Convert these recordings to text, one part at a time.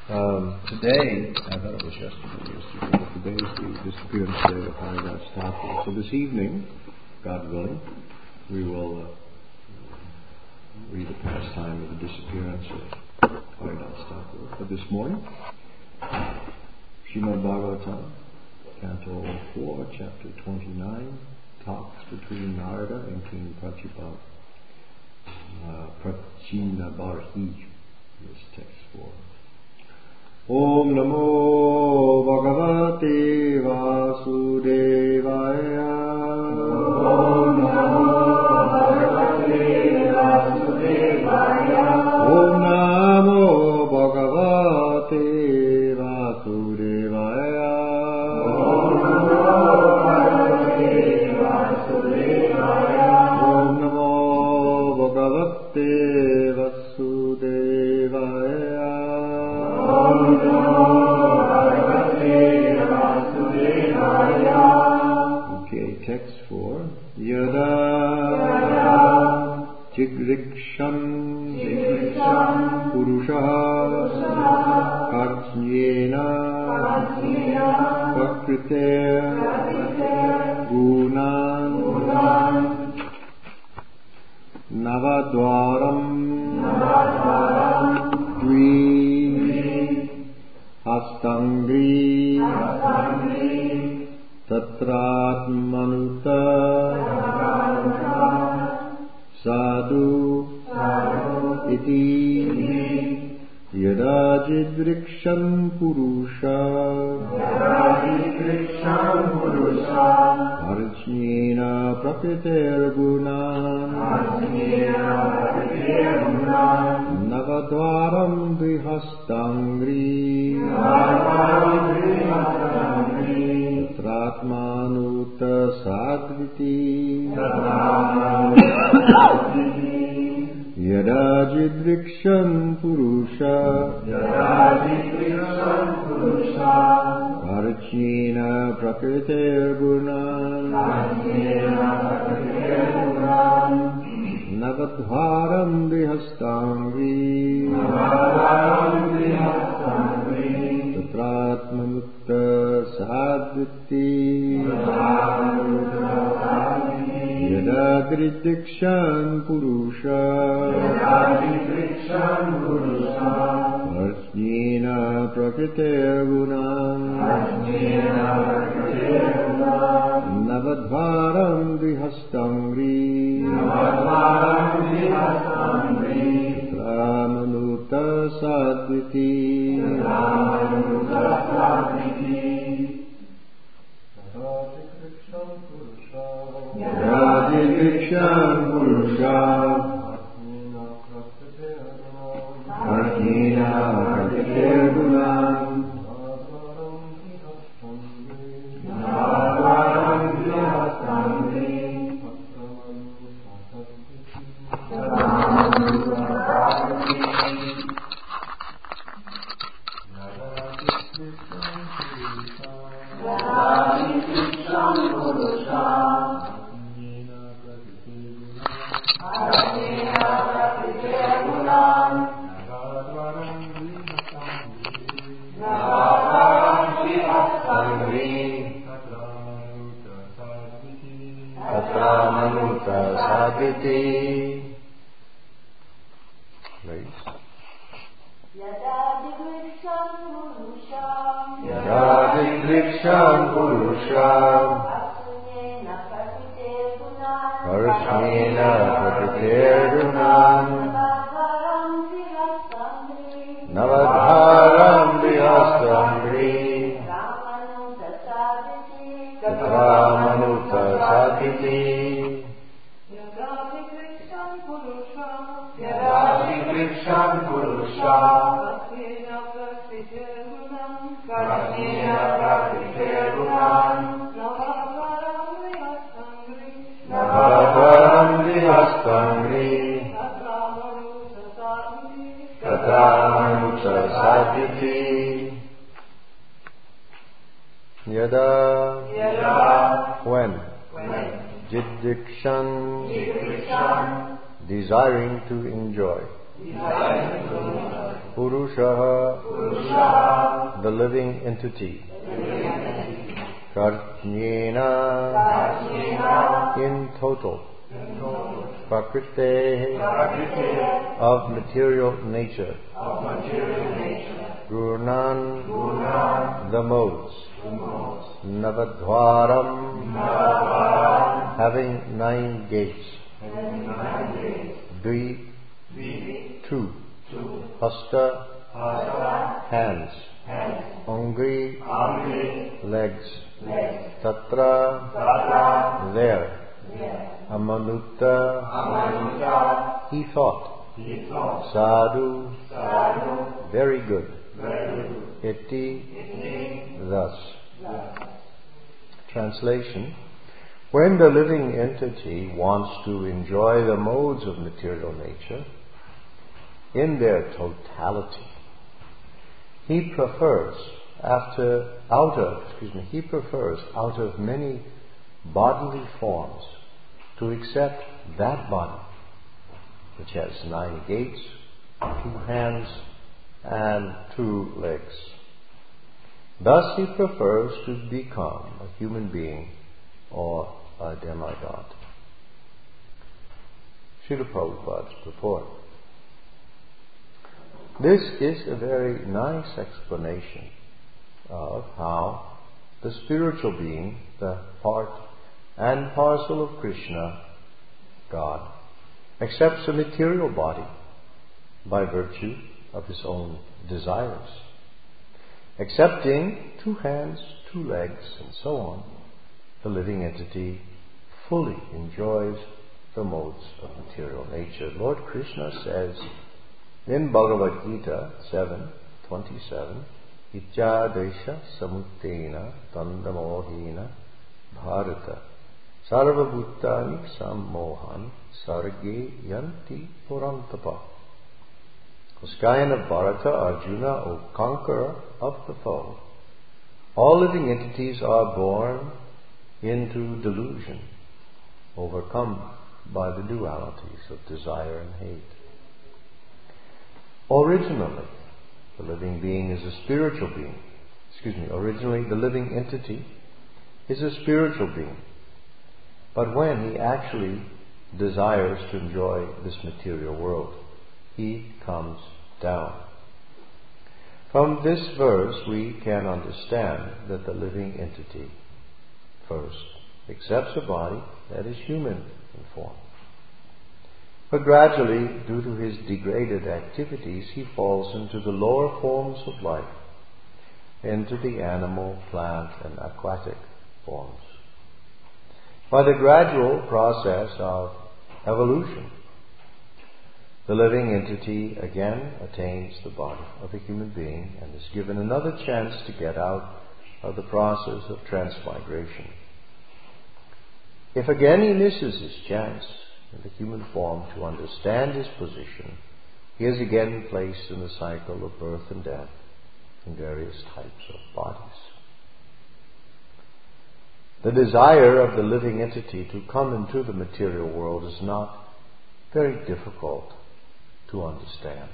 Today, I thought it was yesterday, but today is the disappearance day of Haridas Thakur. So this evening, God willing, we will read the pastime of the disappearance of Haridas Thakur. But this morning, Srimad Bhagavatam, Canto 4, Chapter 29, talks between Narada and King Prachinabarhi. This text 4. Om Namo Bhagavate Vasudevaya. Om Namo Bhagavate Vasudevaya. Om Namo Bhagavate Vasudevaya. Om Namo Bhagavate Vasudevaya. Om Namo Bhagavate Vasudevaya. Okay, text 4. Yada Jigriksham Purusha Karjnena Prakrite Gunan Navadwaram Dvi Hastangri Tatratmanuta Sadhu Iti Yada Jidriksham Purusha Arjnena Prakriter Gunan Navadwaram Dvihastangri Tatratmanuta Sadviti Yada Jidriksham Purusha Arjnena Prakriter Gunan Navadwaram Dvihastangri Tatratmanutta Sadviti Yada Jidriksham Purusha Arjnena Prakriter Gunan Navadwaram Dvihastangri Tatratmanuta Sadviti Jidriksham Purusha Arjnena Prakriter Gunan When Jidrikshan desiring to enjoy Purusha, the living entity. Karjnena, in total. Prakrite, of material nature. Gurnan, the modes. Navadvaram, having 9 gates. Dvi, 2. Hasta, hands. Angri, legs. Tatra, there. Amanutta, he thought. Sadhu, very good. Iti, thus. Translation. When the living entity wants to enjoy the modes of material nature in their totality, he prefers out of many bodily forms to accept that body which has 9 gates, 2 hands, and 2 legs. Thus he prefers to become a human being or a demigod. Srila Prabhupada purport. This is a very nice explanation of how the spiritual being, the part and parcel of Krishna, God, accepts a material body by virtue of his own desires. Accepting 2 hands, 2 legs, and so on, the living entity fully enjoys the modes of material nature. Lord Krishna says in Bhagavad Gita 7:27, Ichadesha samuttena tandamohina bharata sarvabhutani sammohan sarge yanti purantapa. O scion of Bharata, Arjuna, O conqueror of the foe, all living entities are born into delusion, overcome by the dualities of desire and hate. Originally, the living being is a spiritual being. Originally, the living entity is a spiritual being. But when he actually desires to enjoy this material world, he comes down. From this verse, we can understand that the living entity first accepts a body that is human in form. But gradually, due to his degraded activities, he falls into the lower forms of life, into the animal, plant, and aquatic forms. By the gradual process of evolution, the living entity again attains the body of a human being and is given another chance to get out of the process of transmigration. If again he misses his chance in the human form to understand his position, he is again placed in the cycle of birth and death in various types of bodies. The desire of the living entity to come into the material world is not very difficult to understand.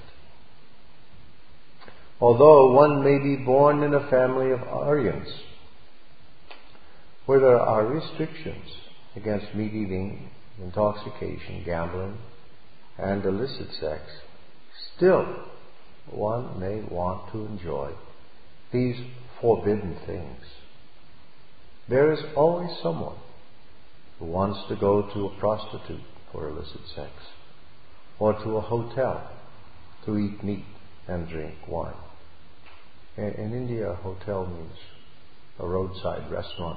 Although one may be born in a family of Aryans, where there are restrictions against meat eating, intoxication, gambling, and illicit sex, still one may want to enjoy these forbidden things. There is always someone who wants to go to a prostitute for illicit sex, or to a hotel to eat meat and drink wine. In India, a hotel means a roadside restaurant.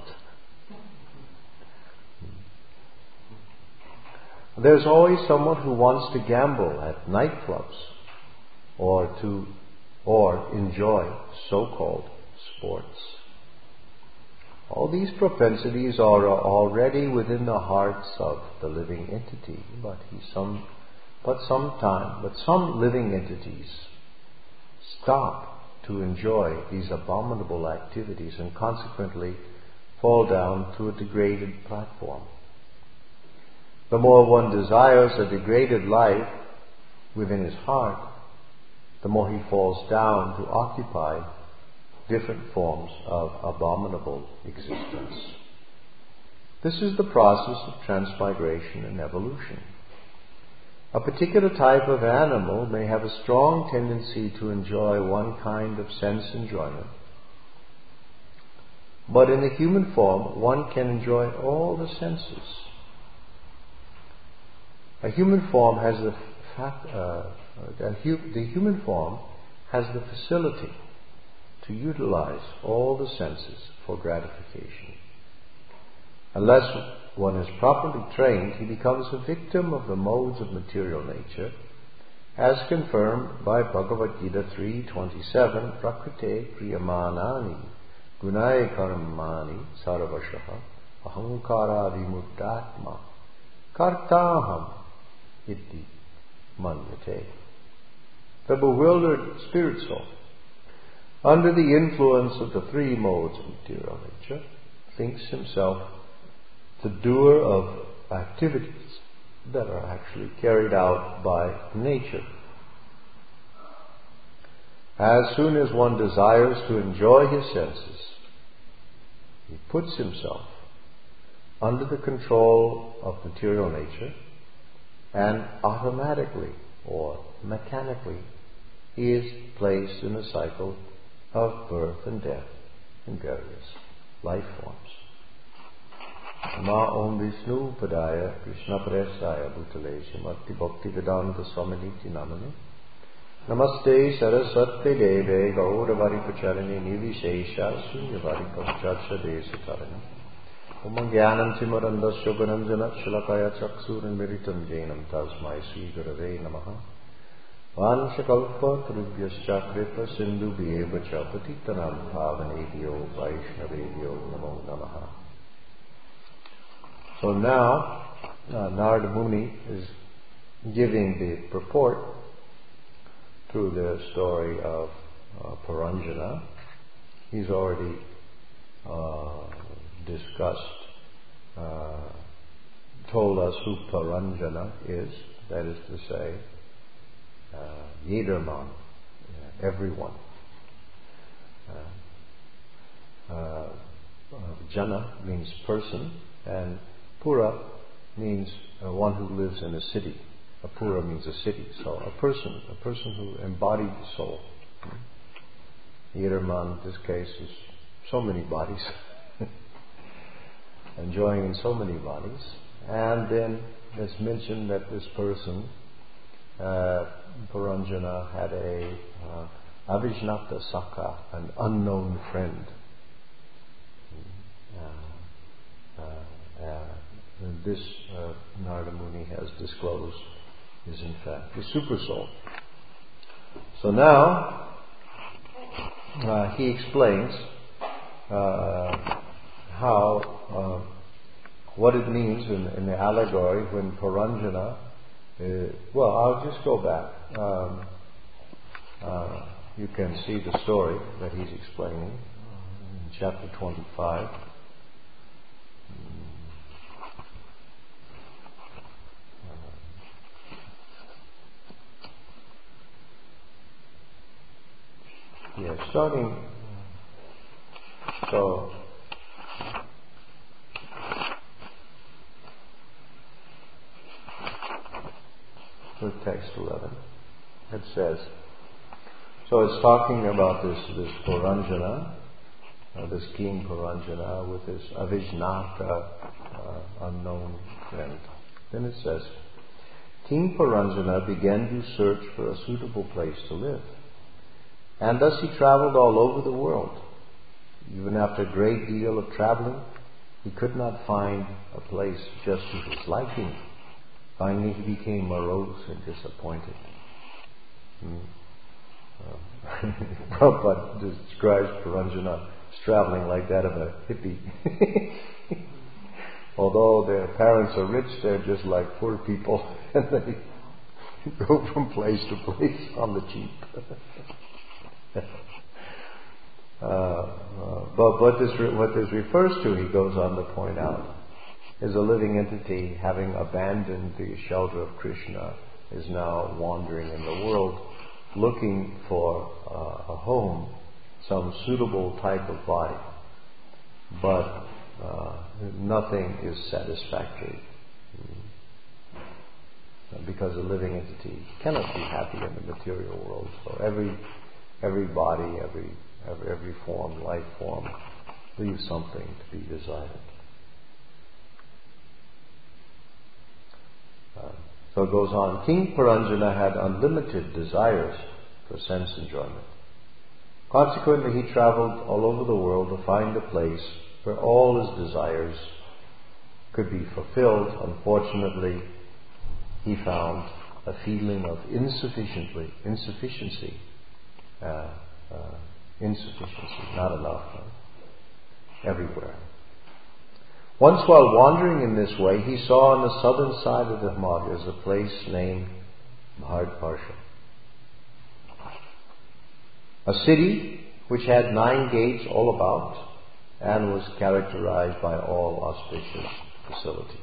There's always someone who wants to gamble at nightclubs or enjoy so-called sports. All these propensities are already within the hearts of the living entity, but some living entities stop to enjoy these abominable activities and consequently fall down to a degraded platform. The more one desires a degraded life within his heart, the more he falls down to occupy different forms of abominable existence. This is the process of transmigration and evolution. A particular type of animal may have a strong tendency to enjoy one kind of sense enjoyment, but in the human form, one can enjoy all the senses. The human form has the facility to utilize all the senses for gratification. Unless one is properly trained, he becomes a victim of the modes of material nature, as confirmed by Bhagavad Gita 3:27, Prakrite Priyamanani Gunai Karmani Sarvashaha Ahankara Vimuddatma Kartaham Iti Manyate. The bewildered spirit soul, under the influence of the three modes of material nature, thinks himself the doer of activities that are actually carried out by nature. As soon as one desires to enjoy his senses, he puts himself under the control of material nature and automatically or mechanically is placed in a cycle of birth and death in various life forms. Ma Om Vishnu Padaya Krishna Presaya Bhutale Srimati Bhakti Vedanta Swaminiti Namane Namaste Saraswati Deve Gauravari Pacharani Nivishesha Sunyavari Pachacha Desatarani Om Jnanam Timarandasya Gunanjana Shalakaya Chaksuran Meritam Jainam Tasmai Sri Gurave Namaha Vanshakalpa Trubhyascha Kripa Sindhu Bheva Chapatitanam Pavanebhyo Vaishnavebhyo Namo Namaha. So now, Narada Muni is giving the purport to the story of Puranjana. He's already told us who Puranjana is, that is to say, Jedermann, everyone. Jana means person, and Pura means one who lives in a city. A Pura means a city. So a person who embodied the soul. Jedermann, in this case, is so many bodies, enjoying in so many bodies. And then it's mentioned that this person, Puranjana, had a Avijnata Sakha, an unknown friend. This Narada Muni has disclosed is in fact the Super Soul. So now he explains what it means in the allegory when Puranjana. I'll just go back. You can see the story that he's explaining in chapter 25. Starting. So with text 11, it says. So it's talking about this Puranjana, this king Puranjana with this Avijnata, unknown friend. Then it says, King Puranjana began to search for a suitable place to live. And thus he traveled all over the world. Even after a great deal of traveling, he could not find a place just to his liking. Finally, he became morose and disappointed. Prabhupada describes Puranjana as traveling like that of a hippie. Although their parents are rich, they're just like poor people, and they go from place to place on the cheap. But what this refers to, he goes on to point out, is a living entity having abandoned the shelter of Krishna is now wandering in the world looking for a home, some suitable type of body, but nothing is satisfactory. Because a living entity cannot be happy in the material world. So every body, every form, life form, leaves something to be desired. So it goes on. King Paranjana had unlimited desires for sense enjoyment. Consequently, he traveled all over the world to find a place where all his desires could be fulfilled. Unfortunately, he found a feeling of insufficiency, not enough, everywhere. Once while wandering in this way, he saw on the southern side of the Himalayas a place named Bharatvarsha, a city which had 9 gates all about and was characterized by all auspicious facilities.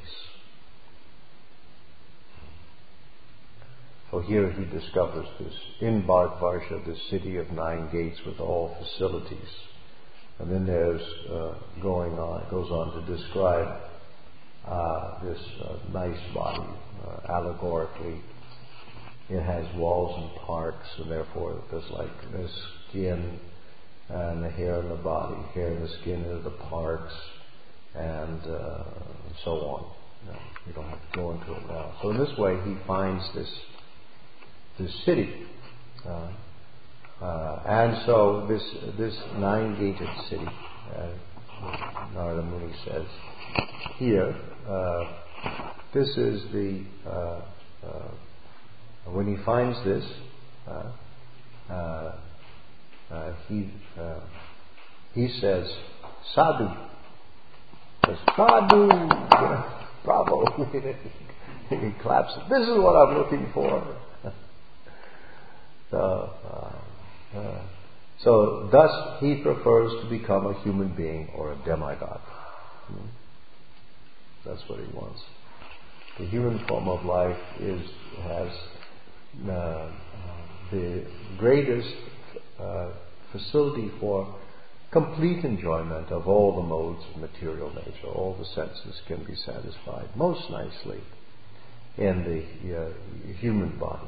So here he discovers this, in Bharatvarsha, this city of 9 gates with all facilities. And then there's goes on to describe this nice body allegorically. It has walls and parks, and therefore there's skin and the hair in the body, hair and the skin are the parks, and so on. You don't have to go into it now. So in this way, he finds this city. And so this 9-gated city, Narada Muni says here, this is the, when he finds this, he says, sadhu. Sadhu! Bravo! He claps. This is what I'm looking for. So thus he prefers to become a human being or a demigod. That's what he wants. The human form of life has the greatest facility for complete enjoyment of all the modes of material nature. All the senses can be satisfied most nicely in the human body.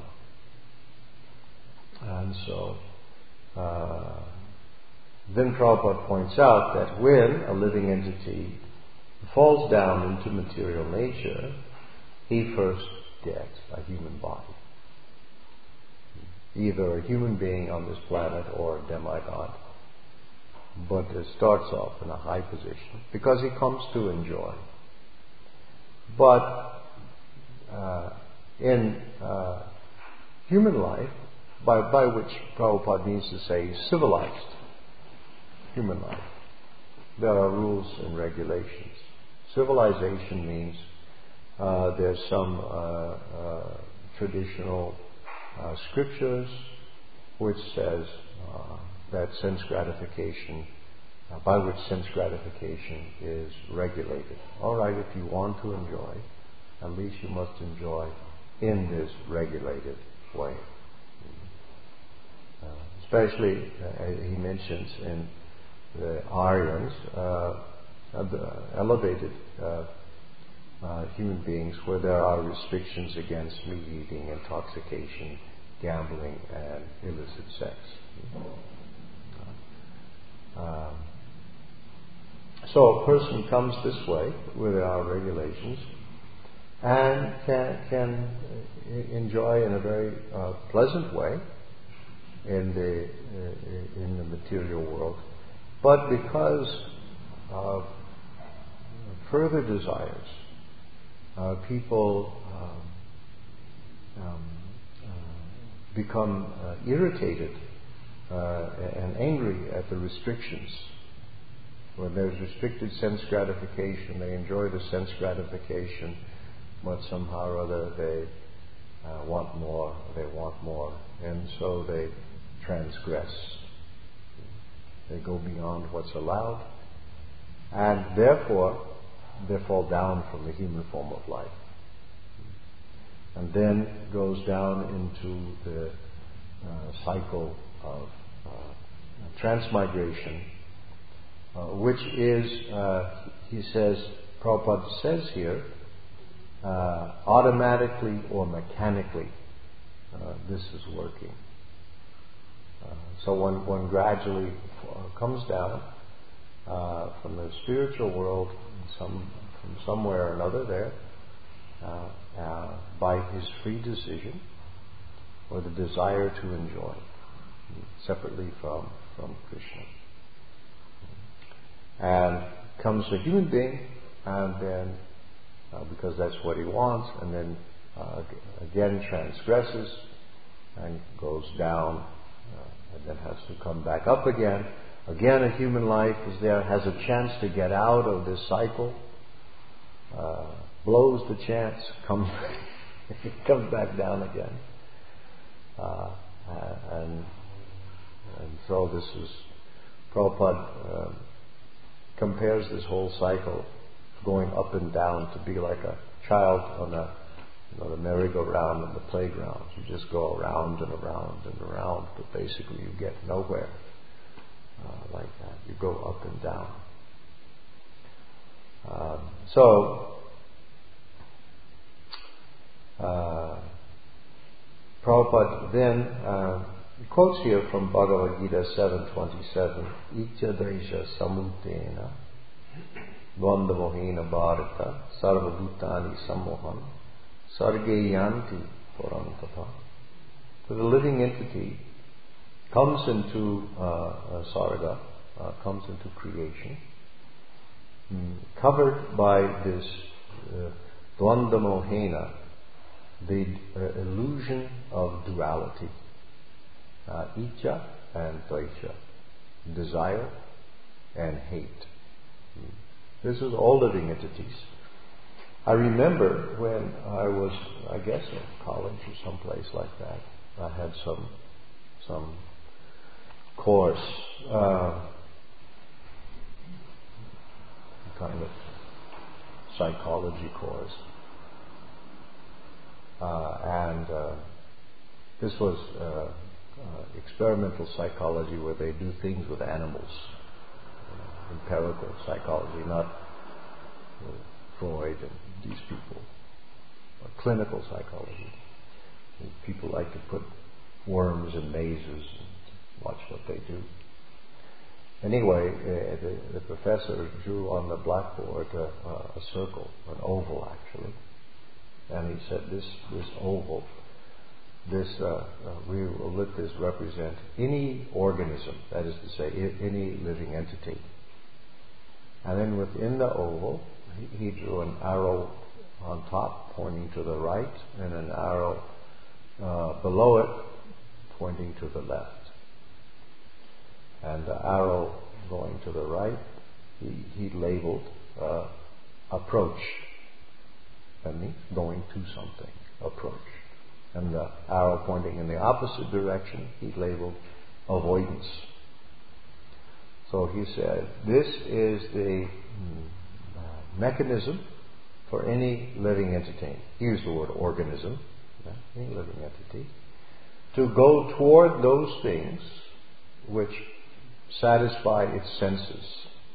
And so then Prabhupada points out that when a living entity falls down into material nature, he first gets a human body. Either a human being on this planet or a demigod. But it starts off in a high position because he comes to enjoy. But in human life, by which Prabhupada means to say civilized human life, there are rules and regulations. Civilization means there's some traditional scriptures which says that sense gratification, by which sense gratification is regulated. All right, if you want to enjoy, at least you must enjoy in this regulated way. Especially, he mentions in the Aryans, the elevated human beings where there are restrictions against meat eating, intoxication, gambling, and illicit sex. So a person comes this way where there are regulations and can enjoy in a very pleasant way in the material world, but because of further desires, people become irritated and angry at the restrictions. When there's restricted sense gratification, they enjoy the sense gratification, but somehow or other they want more, and so they transgress. They go beyond what's allowed, and therefore they fall down from the human form of life, and then goes down into cycle of transmigration, which is, he says, Prabhupada says here, automatically or mechanically this is working. So one gradually comes down from the spiritual world from somewhere or another there by his free decision or the desire to enjoy separately from Krishna. And comes a human being, and then because that's what he wants, and then again transgresses and goes down, and then has to come back up again. Again, a human life is there, has a chance to get out of this cycle, blows the chance, comes back down again. And so this is, Prabhupada compares this whole cycle going up and down to be like a child on the merry-go-round in the playground. You just go around and around and around, but basically you get nowhere like that. You go up and down. Prabhupada then quotes here from Bhagavad Gita 7:27, Itya Dresha Samutena Dvanda Mohena Bharata Sarva Bhutani Sammohan Sarge Yanti Purantata. So the living entity comes into Sarga, comes into creation, covered by this Dvanda Mohena, the illusion of duality, Icha and Dvaisha, desire and hate. This is all living entities. I remember when I was, I guess, in college or someplace like that, I had some course, kind of psychology course. And this was experimental psychology where they do things with animals. Empirical psychology, not Freud and these people. Clinical psychology. People like to put worms in mazes and watch what they do. Anyway, the professor drew on the blackboard a circle, an oval actually. And he said, this oval, we will let this represent any organism, that is to say, any living entity. And then within the oval, he drew an arrow on top pointing to the right, and an arrow below it pointing to the left. And the arrow going to the right, he labeled approach. That means going to something, approach. And the arrow pointing in the opposite direction, he labeled avoidance. So he said, this is the mechanism for any living entity. He used the word organism, any living entity, to go toward those things which satisfy its senses,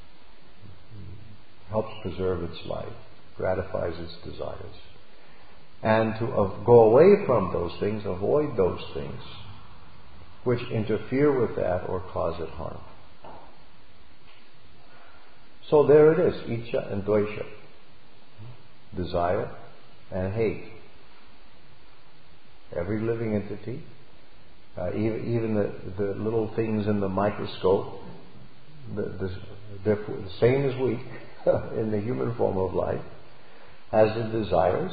helps preserve its life, gratifies its desires, and to go away from those things, avoid those things which interfere with that or cause it harm. So there it is, Icha and Dvaisha, desire and hate. Every living entity, even the little things in the microscope, they're the same as we in the human form of life, has the desires,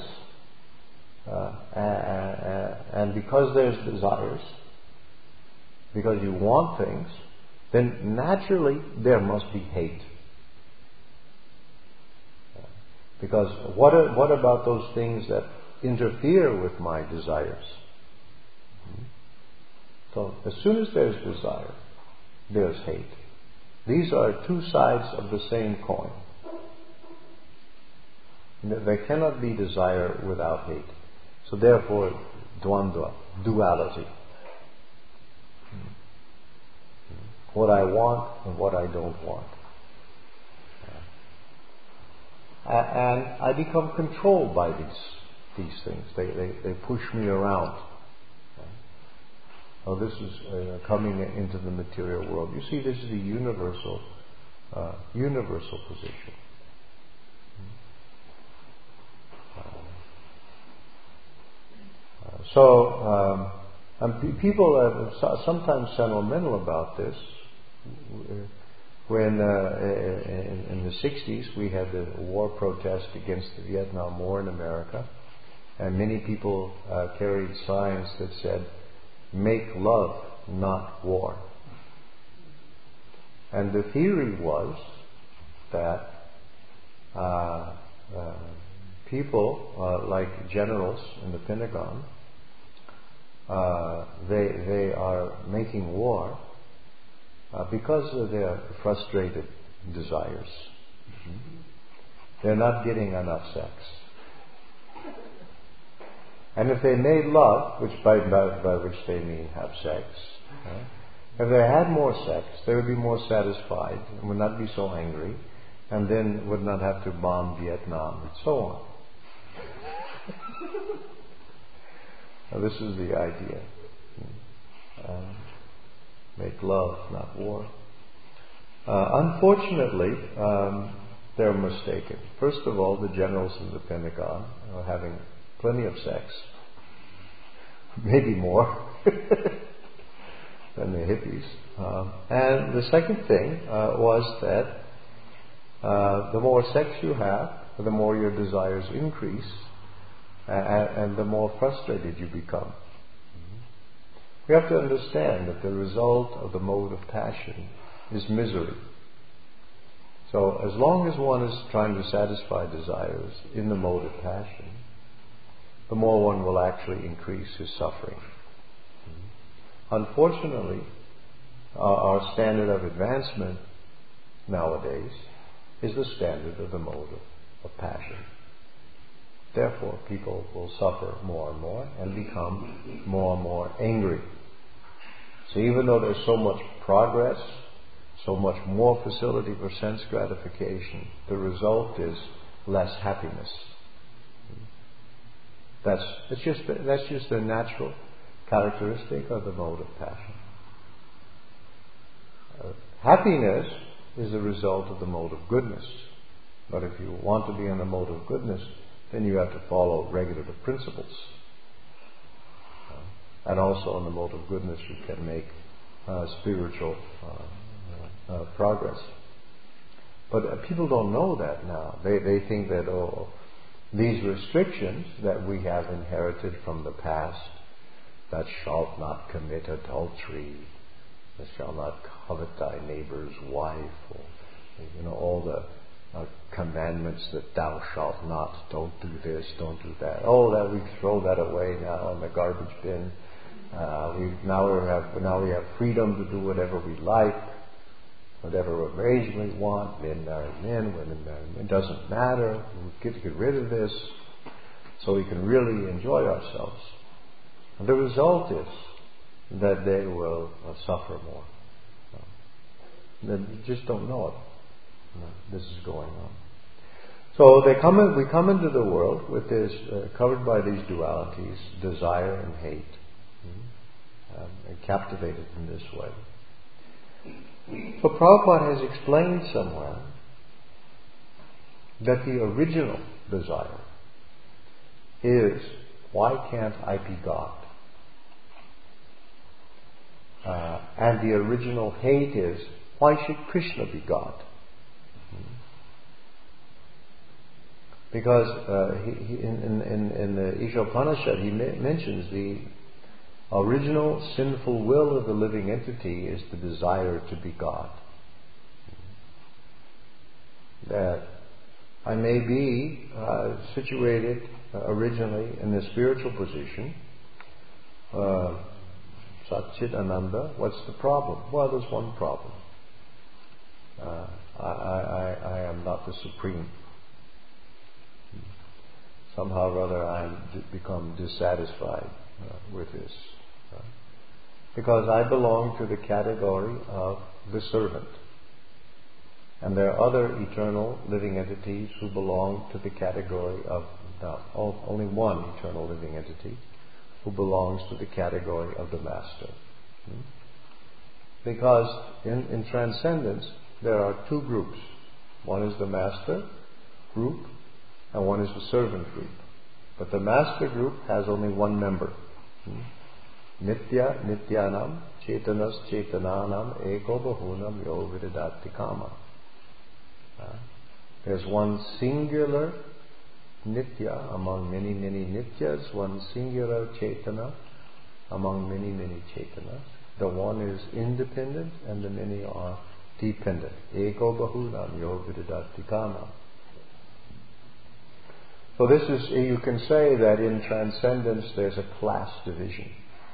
and because there's desires, because you want things, then naturally there must be hate. Because what about those things that interfere with my desires? So as soon as there's desire, there's hate. These are two sides of the same coin. There cannot be desire without hate. So therefore, dvandva, duality. what I want and what I don't want. And I become controlled by these things. They push me around. Oh, this is coming into the material world. You see, this is a universal position. And people are sometimes sentimental about this. When in the 60s we had the war protest against the Vietnam War in America, and many people carried signs that said, "Make love, not war." And the theory was that people like generals in the Pentagon, they are making war because of their frustrated desires. They're not getting enough sex. And if they made love, which by which they mean have sex, if they had more sex, they would be more satisfied and would not be so angry, and then would not have to bomb Vietnam and so on. Now, this is the idea. Make love, not war. Unfortunately, they're mistaken. First of all, the generals in the Pentagon are having plenty of sex, maybe more than the hippies. And the second thing was that the more sex you have, the more your desires increase, and the more frustrated you become. We have to understand that the result of the mode of passion is misery. So as long as one is trying to satisfy desires in the mode of passion, the more one will actually increase his suffering. Unfortunately, our standard of advancement nowadays is the standard of the mode of passion. Therefore, people will suffer more and more and become more and more angry. So even though there's so much progress, so much more facility for sense gratification, the result is less happiness. That's just a natural characteristic of the mode of passion. Happiness is the result of the mode of goodness. But if you want to be in the mode of goodness, then you have to follow regulative principles. And also in the mode of goodness you can make spiritual progress. But people don't know that now. They think that, these restrictions that we have inherited from the past, "Thou shalt not commit adultery," "Thou shalt not covet thy neighbor's wife," or all the commandments that "thou shalt not," don't do this, don't do that. That we throw that away now in the garbage bin. Now we have freedom to do whatever we like, whatever arrangement we want. Men marry men, women marry men. It doesn't matter. We get rid of this so we can really enjoy ourselves. And the result is that they will suffer more. They just don't know it. This is going on. So we come into the world with this, covered by these dualities, desire and hate, and captivated in this way. So Prabhupada has explained somewhere that the original desire is, why can't I be God? And the original hate is, why should Krishna be God? Because in the Ishopanishad he mentions the original sinful will of the living entity is the desire to be God. That I may be situated originally in the spiritual position, Satchit Ananda, what's the problem? Well, there's one problem. I am not the supreme. Somehow or other I become dissatisfied with this. Because I belong to the category of the servant. And there are other eternal living entities who belong to the category of, only one eternal living entity who belongs to the category of the master. Because in transcendence there are two groups. One is the master group and one is the servant group. But the master group has only one member. Nitya Nityanam Chetanas Chetananam Eko Bahunam Yo Vidadati Kama. There's one singular Nitya among many, many Nityas, one singular Chetana among many, many Chetanas. The one is independent and the many are dependent. Eko Bahunam Yo Vidadati Kama. So this is, you can say that in transcendence there's a class division.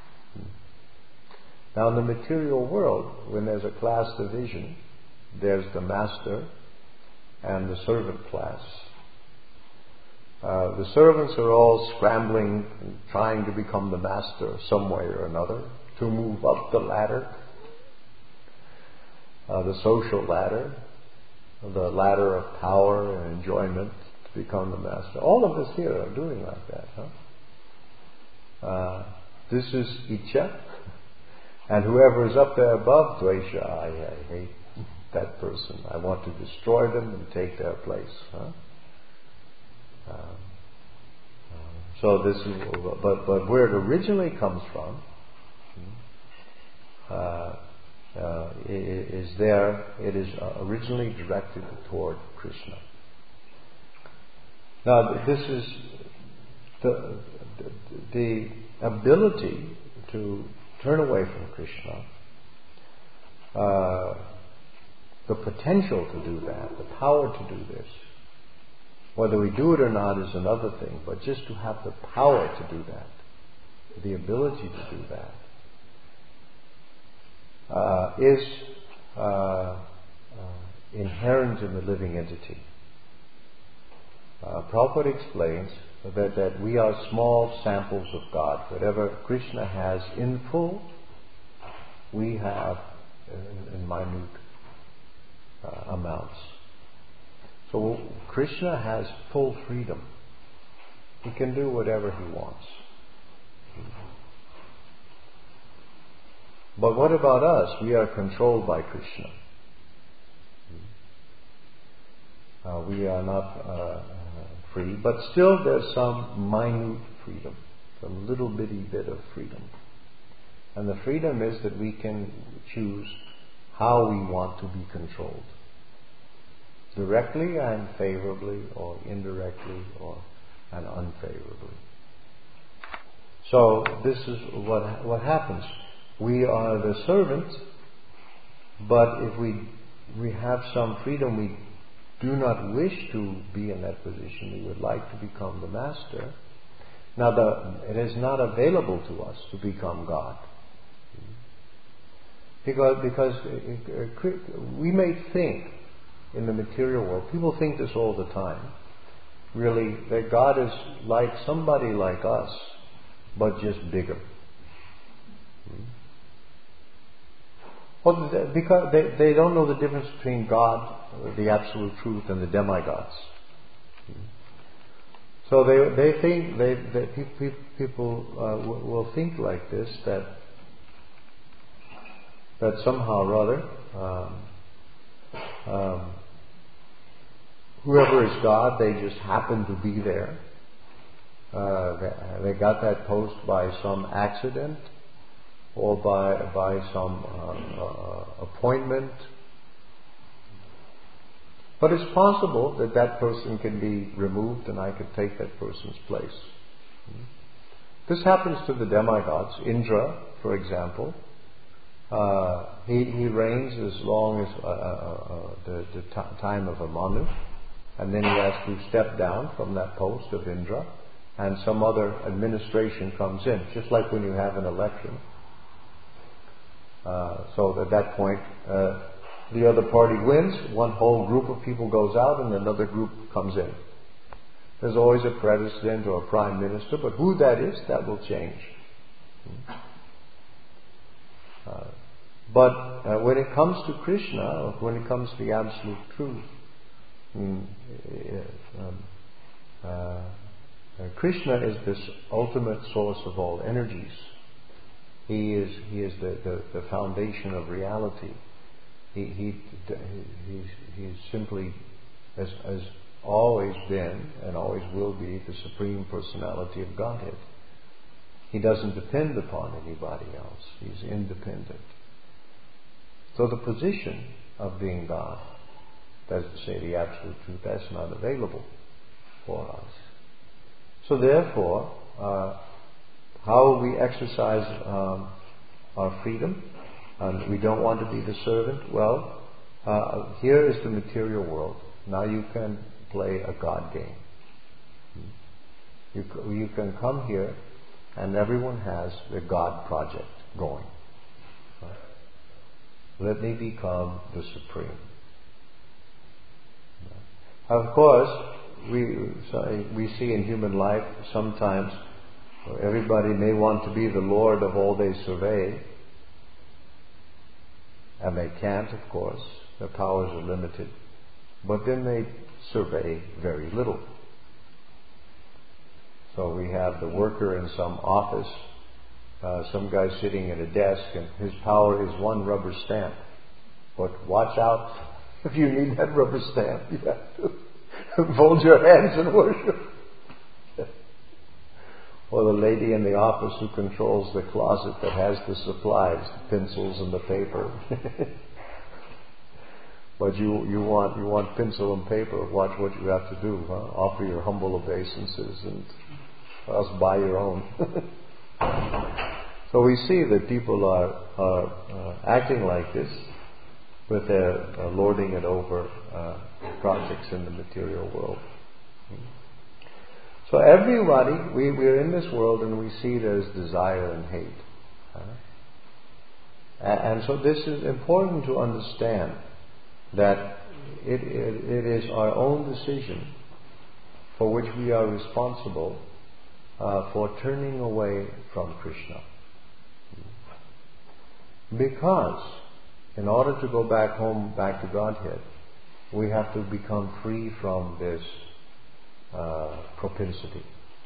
Now in the material world, when there's a class division, there's the master and the servant class. The servants are all scrambling, trying to become the master some way or another, to move up the ladder, the social ladder, the ladder of power and enjoyment, to become the master. All of us here are doing like that. This is Icha, and whoever is up there above, Dvesha, I hate that person. I want to destroy them and take their place. So this is, but where it originally comes from is there. It is originally directed toward Krishna. Now this is the ability to turn away from Krishna. The potential to do that, the power to do this. Whether we do it or not is another thing, but just to have the power to do that, the ability to do that, is inherent in the living entity. Prabhupada explains that we are small samples of God. Whatever Krishna has in full, we have in minute amounts. So Krishna has full freedom. He can do whatever he wants. But what about us? We are controlled by Krishna. We are not free, but still there's some minute freedom, some little bitty bit of freedom. And the freedom is that we can choose how we want to be controlled. Directly and favorably, or indirectly and unfavorably. So this is what happens. We are the servants, but if we have some freedom, we do not wish to be in that position. We would like to become the master. Now it is not available to us to become God. Because we may think in the material world, people think this all the time, really, that God is like somebody like us, but just bigger. Well, because they don't know the difference between God, the absolute truth, and the demigods. So they think that people will think like this, that somehow or other whoever is God, they just happen to be there. They got that post by some accident or by some appointment. But it's possible that person can be removed and I could take that person's place. This happens to the demigods. Indra, for example, he reigns as long as the time of a Manu, and then he has to step down from that post of Indra, and some other administration comes in, just like when you have an election. So at that point, the other party wins, one whole group of people goes out, and another group comes in. There's always a president or a prime minister, but who that is, that will change. But when it comes to Krishna, or when it comes to the absolute truth, Krishna is this ultimate source of all energies. He is the foundation of reality. He's simply has always been and always will be the Supreme Personality of Godhead. He doesn't depend upon anybody else. He's independent. So the position of being God, that is to say the absolute truth, that's not available for us. So therefore, how we exercise our freedom, and we don't want to be the servant, well, here is the material world. Now you can play a God game. You can come here and everyone has the God project going. Right? Let me become the Supreme. Of course, we see in human life sometimes everybody may want to be the Lord of all they survey, and they can't, of course. Their powers are limited. But then they survey very little. So we have the worker in some office, some guy sitting at a desk, and his power is one rubber stamp. But watch out, if you need that rubber stamp, you have to fold your hands and worship. Or the lady in the office who controls the closet that has the supplies, the pencils and the paper. But you want pencil and paper. Watch what you have to do. Huh? Offer your humble obeisances and else buy your own. So we see that people are acting like this, with their lording it over projects in the material world. So everybody, we're in this world and we see there's desire and hate. And so this is important to understand, that it is our own decision for which we are responsible for turning away from Krishna. Because in order to go back home, back to Godhead, we have to become free from this propensity.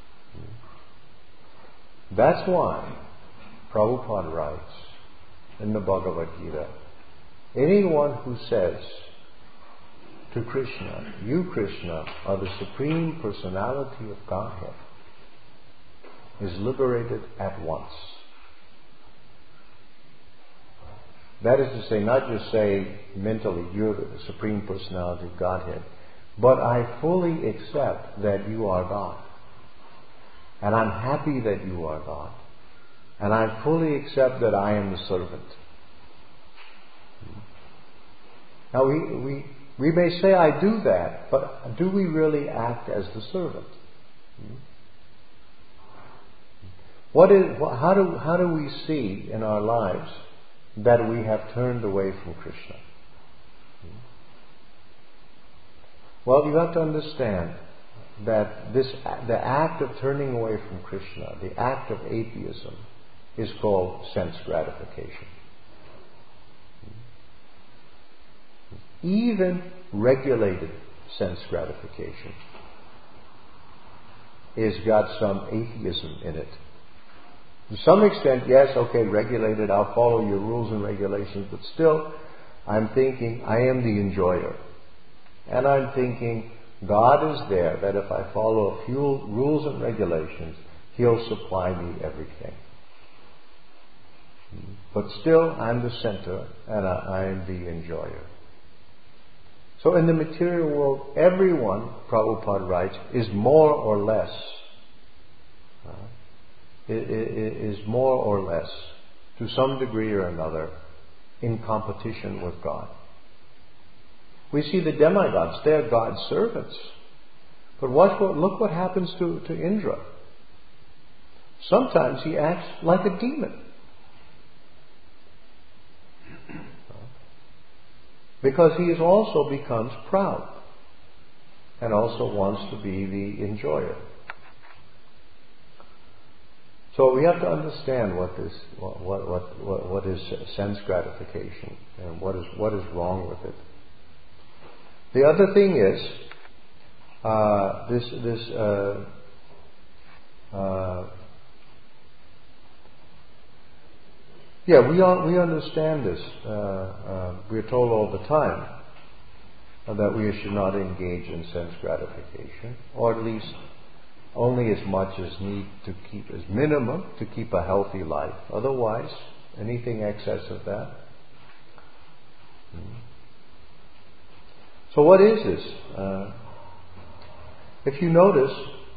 That's why Prabhupada writes in the Bhagavad Gita, anyone who says to Krishna, "You, Krishna, are the Supreme Personality of Godhead," is liberated at once. That is to say, not just say mentally, "You're the Supreme Personality of Godhead," but I fully accept that you are God. And I'm happy that you are God. And I fully accept that I am the servant. Now we may say, "I do that," but do we really act as the servant? How do we see in our lives that we have turned away from Krishna? Well, you have to understand that the act of turning away from Krishna, the act of atheism, is called sense gratification. Even regulated sense gratification has got some atheism in it. To some extent, yes, okay, regulated, I'll follow your rules and regulations, but still, I'm thinking I am the enjoyer. And I'm thinking God is there, that if I follow a few rules and regulations, He'll supply me everything. But still, I'm the center and I am the enjoyer. So in the material world, everyone, Prabhupada writes, is more or less, to some degree or another, in competition with God. We see the demigods, they are God's servants. But look what happens to Indra. Sometimes he acts like a demon. Because he also becomes proud and also wants to be the enjoyer. So we have to understand what is sense gratification and what is wrong with it. The other thing is we understand this. We're told all the time that we should not engage in sense gratification, or at least only as much as need to keep, as minimum, to keep a healthy life. Otherwise, anything excess of that. So what is this? If you notice,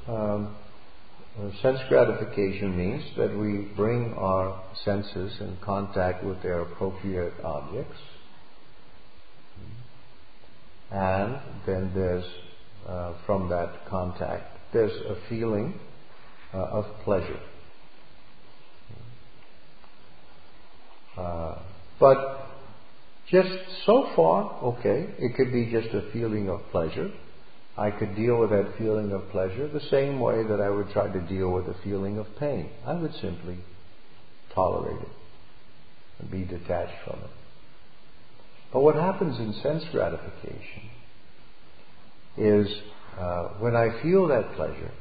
sense gratification means that we bring our senses in contact with their appropriate objects. And then there's, from that contact, there's a feeling of pleasure. But just so far, okay, it could be just a feeling of pleasure. I could deal with that feeling of pleasure the same way that I would try to deal with a feeling of pain. I would simply tolerate it and be detached from it. But what happens in sense gratification is when I feel that pleasure,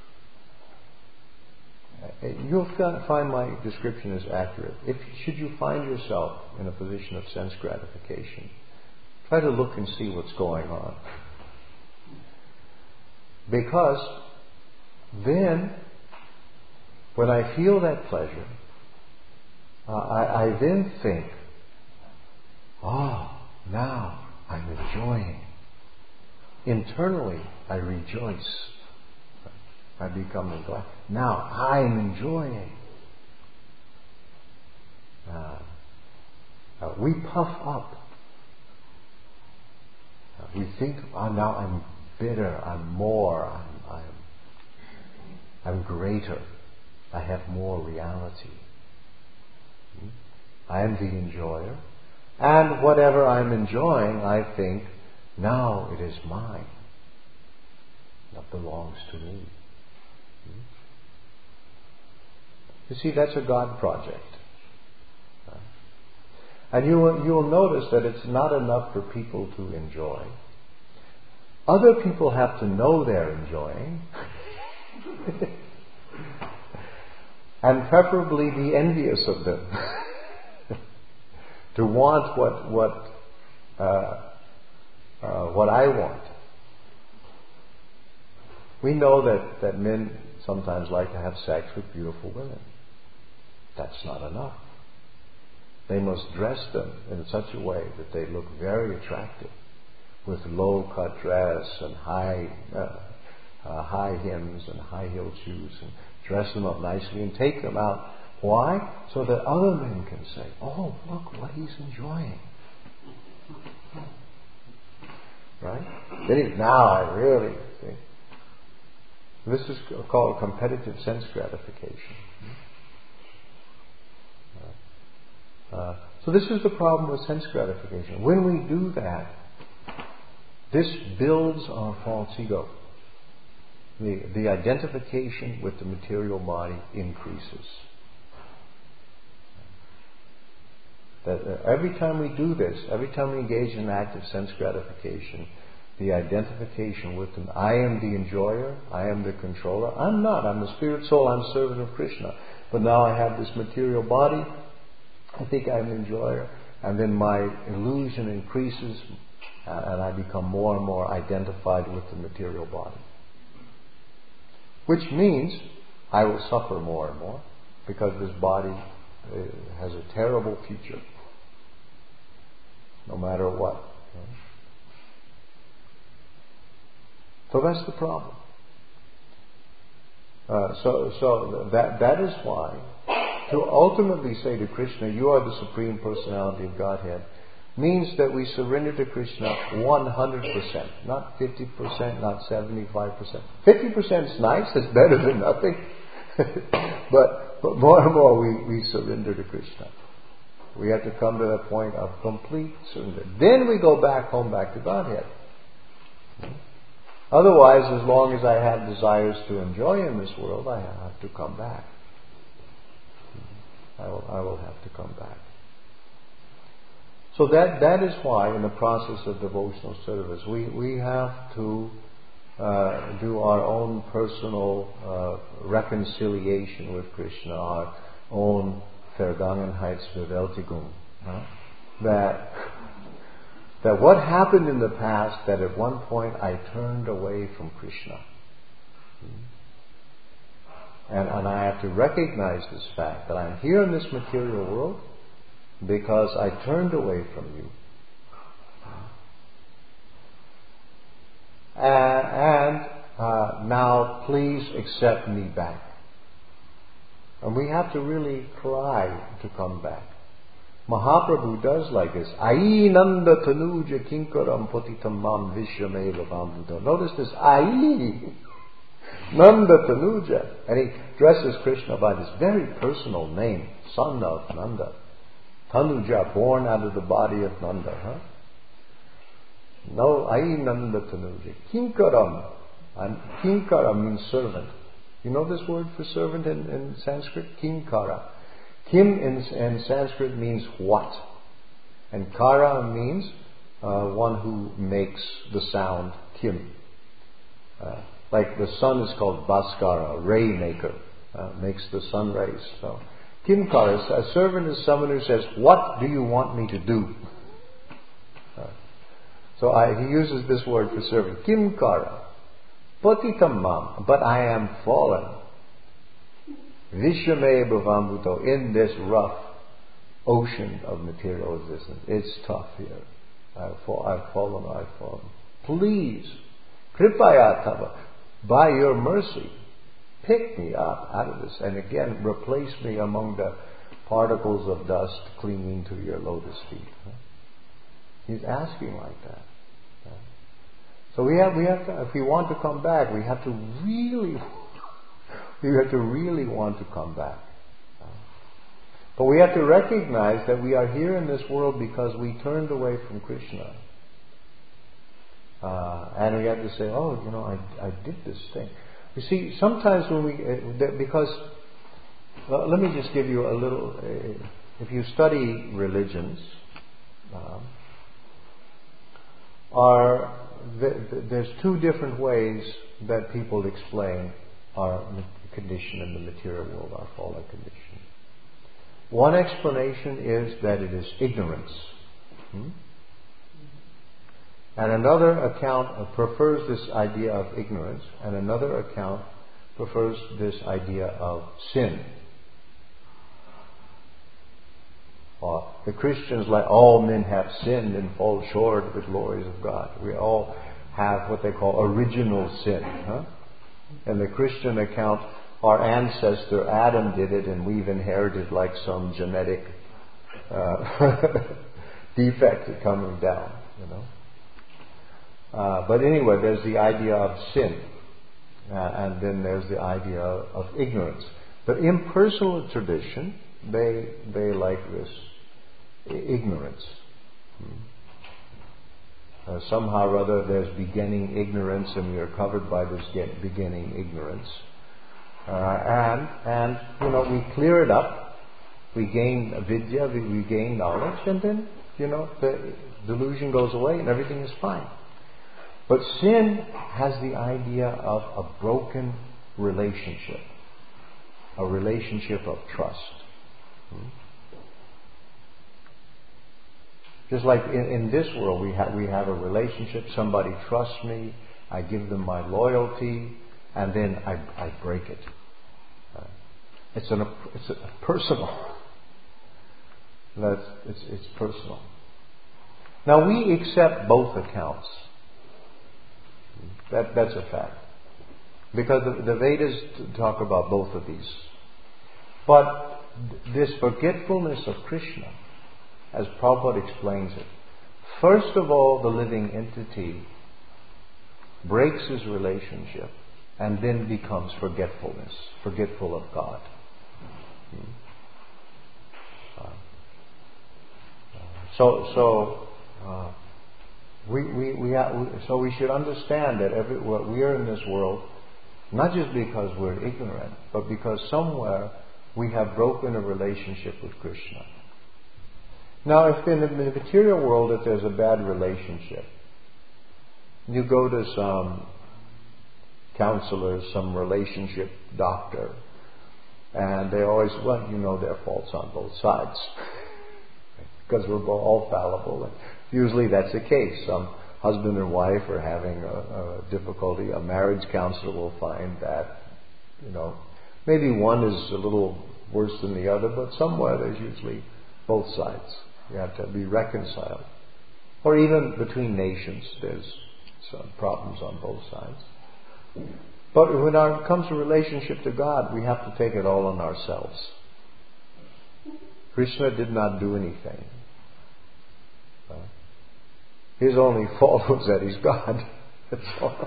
you'll find my description is accurate. Should you find yourself in a position of sense gratification, try to look and see what's going on. Because then, when I feel that pleasure, I then think, now I'm enjoying. Internally, I rejoice. I become glad. Now I'm enjoying. We puff up. We think, now I'm better, I'm more, I'm greater. I have more reality. I am the enjoyer. And whatever I'm enjoying, I think, now it is mine. That belongs to me. You see, that's a God project. And you will notice that it's not enough for people to enjoy. Other people have to know they're enjoying. And preferably be envious of them. To want what I want. We know that men sometimes like to have sex with beautiful women. That's not enough. They must dress them in such a way that they look very attractive, with low-cut dress and high hems and high-heeled shoes, and dress them up nicely and take them out. Why? So that other men can say, "Oh, look what he's enjoying." Right? Then now I really think. This is called competitive sense gratification. So this is the problem with sense gratification. When we do that, this builds our false ego. The identification with the material body increases. That every time we do this, every time we engage in an act of sense gratification, the identification with them, I am the enjoyer, I am the controller. I'm not. I'm the spirit soul, I'm servant of Krishna. But now I have this material body, I think I'm the enjoyer, and then my illusion increases, and I become more and more identified with the material body. Which means I will suffer more and more, because this body has a terrible future. No matter what. So that's the problem. So that is why to ultimately say to Krishna, you are the Supreme Personality of Godhead, means that we surrender to Krishna 100%, not 50%, not 75%. 50% is nice, it's better than nothing. but more and more we surrender to Krishna. We have to come to that point of complete surrender. Then we go back home, back to Godhead. Otherwise, as long as I have desires to enjoy in this world, I have to come back. I will have to come back. So that is why in the process of devotional service we have to do our own personal reconciliation with Krishna, our own Vergangenheitsbewältigung. That what happened in the past, that at one point I turned away from Krishna. And I have to recognize this fact, that I'm here in this material world because I turned away from you. And now please accept me back. And we have to really try to come back. Mahaprabhu does like this. Ai nanda tanuja kinkaram patitam mam vishyameva vambuddha. Notice this Ai Nanda Tanuja. And he addresses Krishna by this very personal name, son of Nanda. Tanuja, born out of the body of Nanda. No, Ai Nanda Tanuja. Kinkaram. And Kinkara means servant. You know this word for servant in Sanskrit? Kinkara. Kim in Sanskrit means what. And Kara means one who makes the sound Kim. Like the sun is called Bhaskara, a ray maker, makes the sun rays. So, Kimkara, a servant is someone who says, what do you want me to do? He uses this word for servant. Kimkara. Patitam mam, but I am fallen. Vishyame bhavambuto, in this rough ocean of material existence. It's tough here. I've fallen. Please, kripaya tava, by your mercy, pick me up out of this, and again replace me among the particles of dust clinging to your lotus feet. He's asking like that. So we have to, if we want to come back, we have to really want to come back. But we have to recognize that we are here in this world because we turned away from Krishna. And we have to say, I did this thing. You see, sometimes when let me just give you a little, if you study religions, there's two different ways that people explain our condition in the material world, our fallen condition. One explanation is that it is ignorance. And another account prefers this idea of ignorance, and another account prefers this idea of sin. The Christians, like all men have sinned and fall short of the glories of God. We all have what they call original sin. In the Christian account, our ancestor Adam did it, and we've inherited like some genetic defect coming down. But anyway, there's the idea of sin, and then there's the idea of ignorance. But impersonal tradition, they like this ignorance. Somehow or other, there's beginning ignorance, and we are covered by this beginning ignorance. And we clear it up. We gain vidya, we gain knowledge, and then the delusion goes away, and everything is fine. But sin has the idea of a broken relationship, a relationship of trust. Just like in this world, we have a relationship. Somebody trusts me, I give them my loyalty, and then I break it. It's personal. It's personal. Now we accept both accounts. That's a fact. Because the Vedas talk about both of these. But this forgetfulness of Krishna, as Prabhupada explains it, first of all, the living entity breaks his relationship and then becomes forgetful of God. We should understand that we are in this world not just because we're ignorant, but because somewhere we have broken a relationship with Krishna. Now, if in the material world, if there's a bad relationship, you go to some counselor, some relationship doctor, and they always, well, you know, there are faults on both sides. Because we're all fallible. And usually that's the case. Some husband and wife are having a difficulty. A marriage counselor will find that, you know, maybe one is a little worse than the other, but somewhere there's usually both sides. You have to be reconciled. Or even between nations, there's some problems on both sides. But when it comes to relationship to God, we have to take it all on ourselves. Krishna did not do anything. His only fault was that he's God. That's all.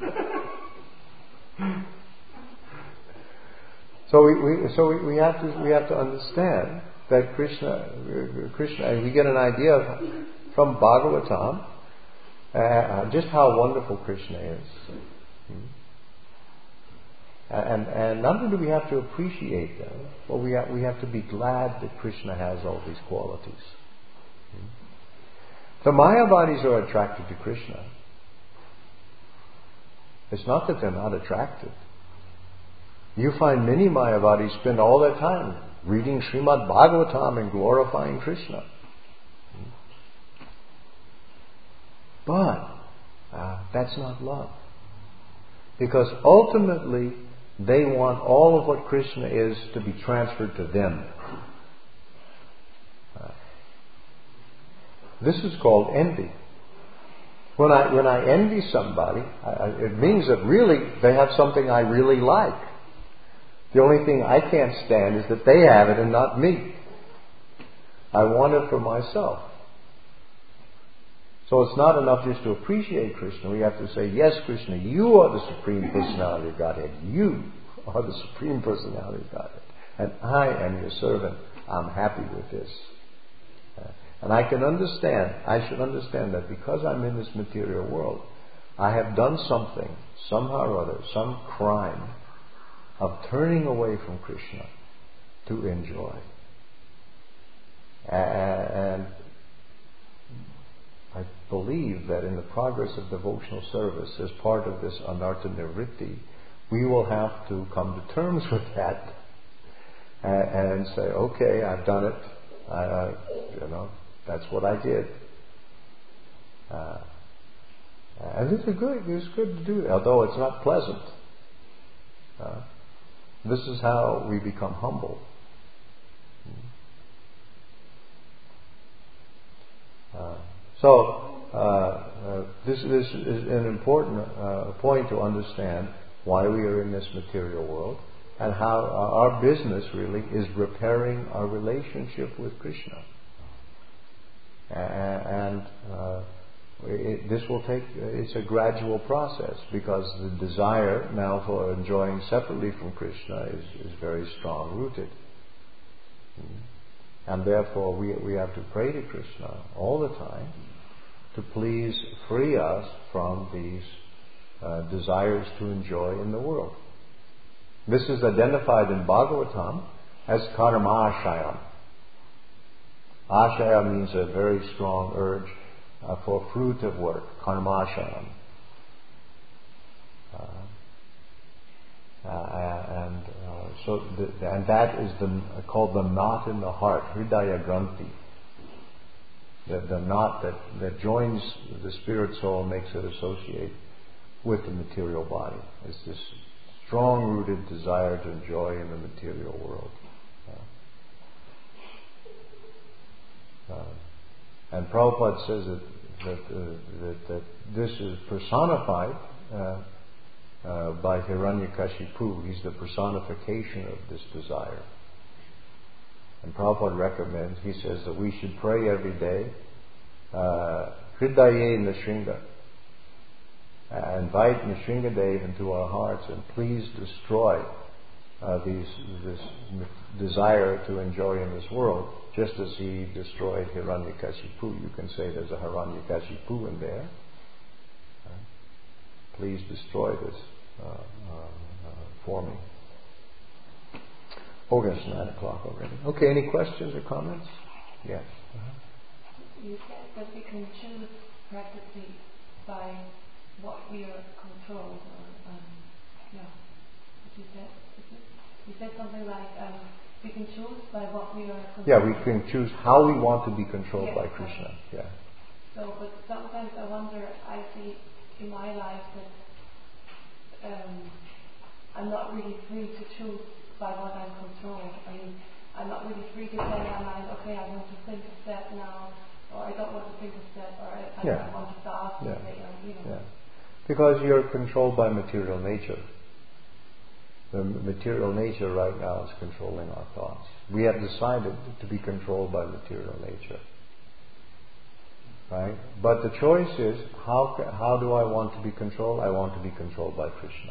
So we have to understand that Krishna, and we get an idea from Bhagavatam just how wonderful Krishna is. And not only do we have to appreciate them, but we have to be glad that Krishna has all these qualities. The Mayavadis are attracted to Krishna. It's not that they're not attracted. You find many Mayavadis spend all their time reading Srimad Bhagavatam and glorifying Krishna. But that's not love. Because ultimately, they want all of what Krishna is to be transferred to them. This is called envy. When I envy somebody, it means that really they have something I really like. The only thing I can't stand is that they have it and not me. I want it for myself. So it's not enough just to appreciate Krishna. We have to say, yes, Krishna, you are the Supreme Personality of Godhead. You are the Supreme Personality of Godhead. And I am your servant. I'm happy with this. And I should understand that because I'm in this material world, I have done something, somehow or other, some crime of turning away from Krishna to enjoy. And I believe that in the progress of devotional service, as part of this anartha nivritti, we will have to come to terms with that and say, okay, I've done it. That's what I did. And it's good to do it, although it's not pleasant. This is how we become humble. This is an important point to understand why we are in this material world and how our business really is repairing our relationship with Krishna. This will take, it's a gradual process because the desire now for enjoying separately from Krishna is very strong rooted. And therefore we have to pray to Krishna all the time to please free us from these desires to enjoy in the world. This is identified in Bhagavatam as karma-ashayam. Ashaya means a very strong urge for fruitive work, karma-ashayam. And that is called the knot in the heart, hridaya granthi. The knot that joins the spirit soul, makes it associate with the material body. It's this strong-rooted desire to enjoy in the material world. And Prabhupada says that this is personified by Hiranyakashipu. He's the personification of this desire. And Prabhupada recommends, he says that we should pray every day, Hridaye Nrsinga. Invite Nrsingadev into our hearts and please destroy this desire to enjoy in this world, just as he destroyed Hiranyakashipu. You can say there's a Hiranyakashipu in there. Please destroy this for me. Oh, it's 9 o'clock already. Okay, any questions or comments? Yes. You said that we can choose practically by what we are controlled, or you said something like we can choose by what we are controlled. Yeah, we can choose how we want to be controlled by Krishna. Yeah. So, but sometimes I wonder, I see in my life that I'm not really free to choose by what I'm controlled. I mean, I'm not really free to say in my mind, okay, I want to think of that now, or I don't want to think of that, or I want to fast. Yeah. Because you're controlled by material nature. The material nature right now is controlling our thoughts. We have decided to be controlled by material nature. Right? But the choice is, how do I want to be controlled? I want to be controlled by Krishna.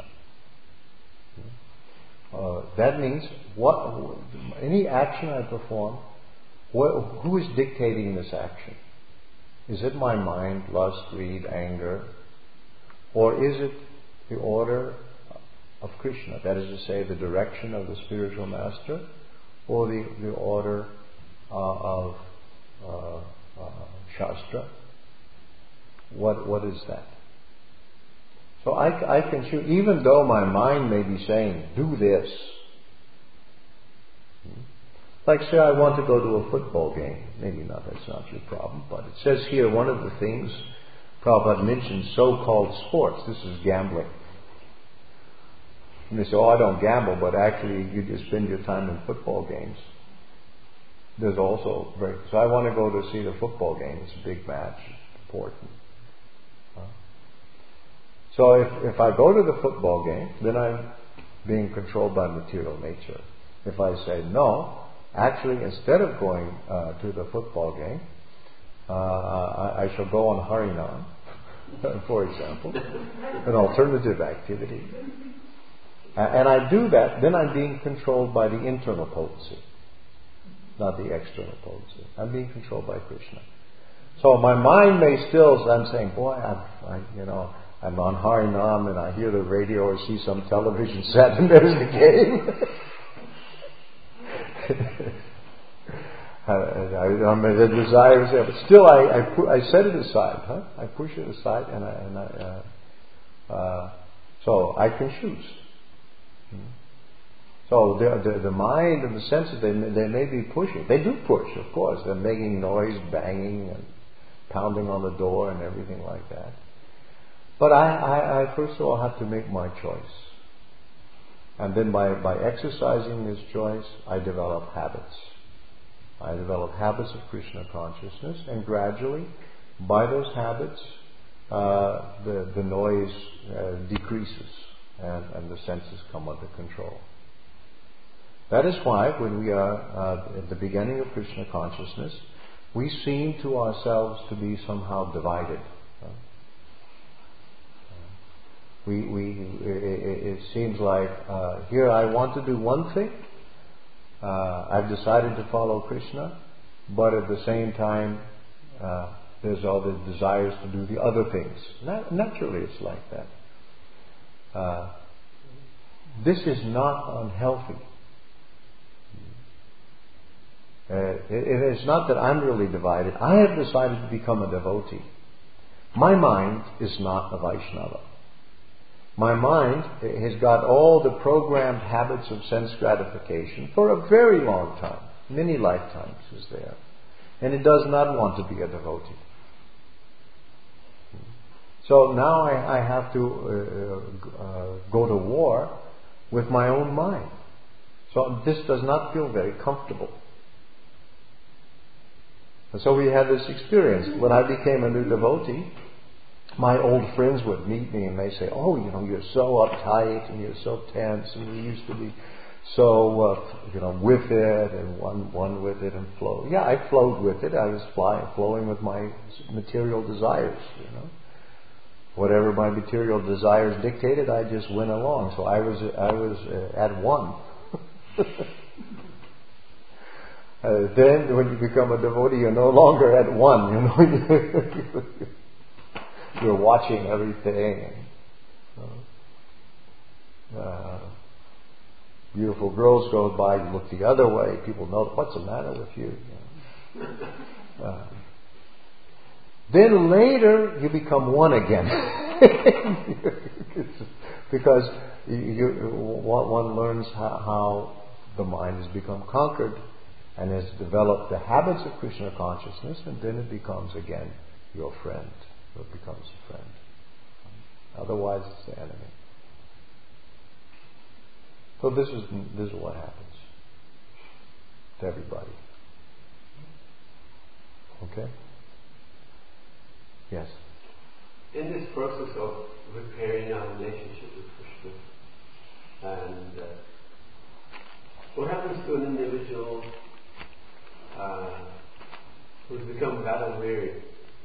That means any action I perform, who is dictating this action? Is it my mind, lust, greed, anger? Or is it the order of Krishna? That is to say, the direction of the spiritual master, or the order of Shastra? What is that? So I can choose, even though my mind may be saying, do this. Like say I want to go to a football game. Maybe not, that's not your problem, but it says here one of the things Prabhupada mentions, so-called sports. This is gambling. And they say, I don't gamble, but actually you just spend your time in football games. There's also, so I want to go to see the football game. It's a big match. It's important. So if I go to the football game, then I'm being controlled by material nature. If I say, no, actually instead of going to the football game, I shall go on Harinam, for example, an alternative activity. And I do that, then I'm being controlled by the internal potency, not the external potency. I'm being controlled by Krishna. So my mind may still, I'm saying, I'm on Harinam and I hear the radio or see some television set and there's a game. I'm the desires there, but still I set it aside. I push it aside, so I can choose. So the mind and the senses, they may be pushing. They do push, of course. They're making noise, banging, and pounding on the door and everything like that. But I first of all have to make my choice. And then by exercising this choice, I develop habits. I develop habits of Krishna consciousness, and gradually, by those habits, the noise decreases and the senses come under control. That is why when we are at the beginning of Krishna consciousness, we seem to ourselves to be somehow divided. It seems like here I want to do one thing. I've decided to follow Krishna, but at the same time, there's all the desires to do the other things. Naturally, it's like that. This is not unhealthy. It is not that I'm really divided. I have decided to become a devotee. My mind is not a Vaishnava. My mind has got all the programmed habits of sense gratification for a very long time. Many lifetimes is there. And it does not want to be a devotee. So now I have to go to war with my own mind. So this does not feel very comfortable. And so we had this experience. When I became a new devotee, my old friends would meet me and they say, you're so uptight and you're so tense and you used to be so, with it and one with it and flow. Yeah, I flowed with it. I was flowing with my material desires, Whatever my material desires dictated, I just went along. So I was at one. Then when you become a devotee, you're no longer at one, You're watching everything. beautiful girls go by, you look the other way, people know, what's the matter with you? Then later you become one again. Because one learns how the mind has become conquered and has developed the habits of Krishna consciousness, and then it becomes again your friend. It becomes a friend. Otherwise it's the enemy. So this is what happens to everybody. Okay? Yes? In this process of repairing our relationship with Krishna, and what happens to an individual who's become battle weary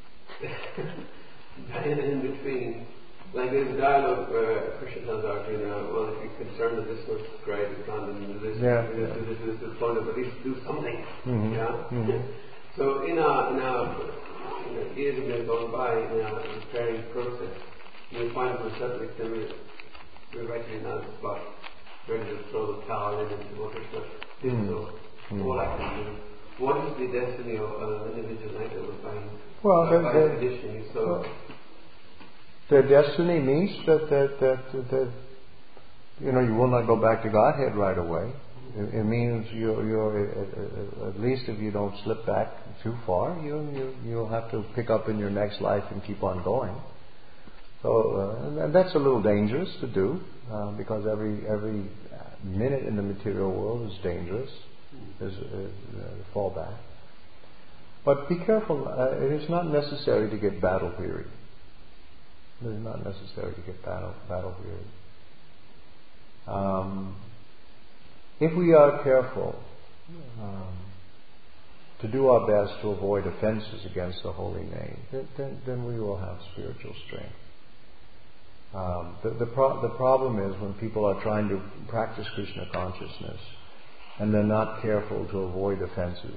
in between? Like there's a dialogue where Krishna tells Arjuna, well, if you're concerned that this looks great, it's not, and this is fun, but at least do something. Mm-hmm. Yeah? Mm-hmm. So in our years have been gone by, in our repairing process, we find to a certain extent we're actually now about ready to throw the towel in and what Krishna did. So all I can do. What is the destiny of an individual like that by conditioning? So their destiny means that you will not go back to Godhead right away. It means you're at least if you don't slip back too far, you'll have to pick up in your next life and keep on going. So and that's a little dangerous to do because every minute in the material world is dangerous. Is fall back. But be careful. It is not necessary to get battle weary. It is not necessary to get battle weary. If we are careful to do our best to avoid offenses against the holy name, then we will have spiritual strength. The problem is when people are trying to practice Krishna consciousness and they're not careful to avoid offenses.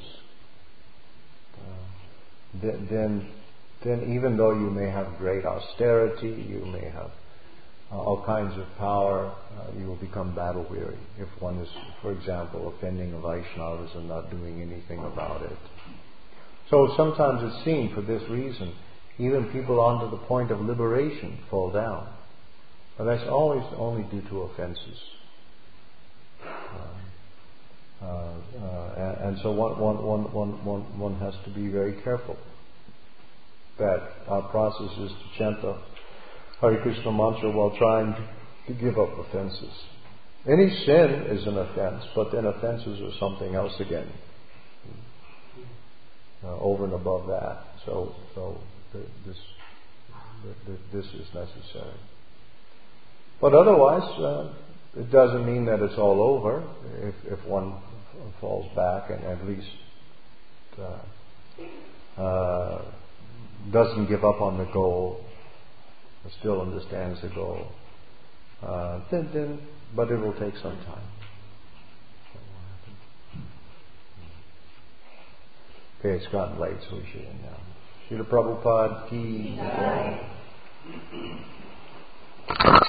Then even though you may have great austerity, you may have all kinds of power, you will become battle weary if one is, for example, offending the Vaishnavas and not doing anything about it. So sometimes it's seen for this reason, even people onto the point of liberation fall down. But that's always only due to offenses. And so one has to be very careful that our process is to chant the Hare Krishna mantra while trying to give up offenses. Any sin is an offense, but then offenses are something else again, over and above that. So this is necessary. But otherwise, it doesn't mean that it's all over if one falls back and at least doesn't give up on the goal, still understands the goal. But it will take some time. Okay, it's gotten late, so we should end now. Srila Prabhupada ki jai.